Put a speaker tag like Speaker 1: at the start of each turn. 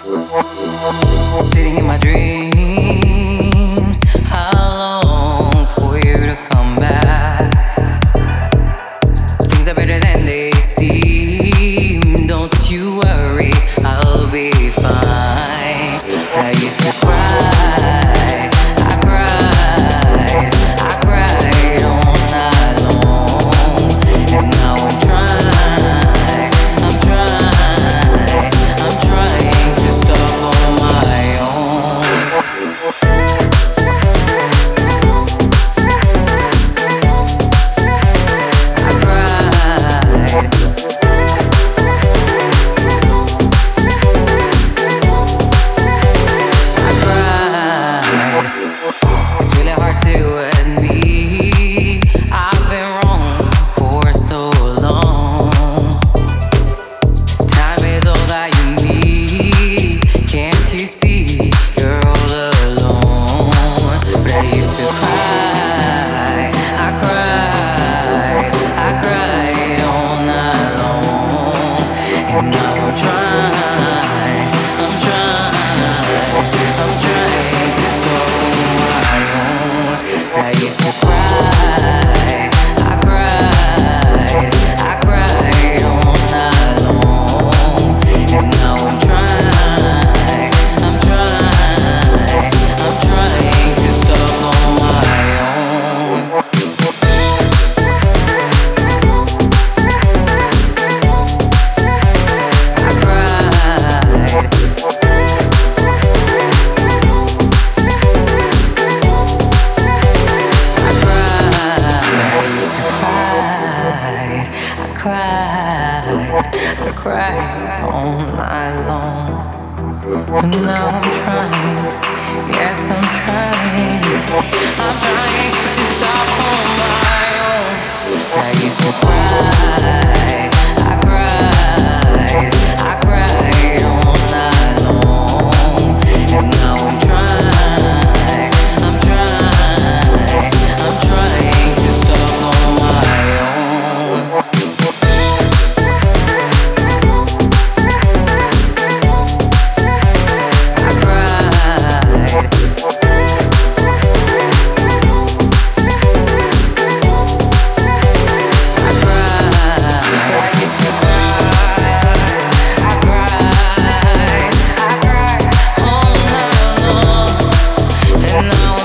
Speaker 1: Sitting in my dreams, I long for you to come back. Things are better than they seem. Don't you worry, I'll be fine. I used to cry, I cried, I cried all night long. And now I'm trying to stop on my own. I cried. It's really hard to admit I've been wrong for so long. Time is all that you need. Can't you see you're all alone? But I used to cry, I cried, I cried all night long. And now I'm trying to stop my own. But I used to cry, I cried, I cried all night long. And now I'm trying to stop on my own. I cried. I cried all night long. And now I'm trying, yes, I'm trying to stop on my own. I used to cry, I cried all night long. And now I'm trying to stop on my own. I cried. Now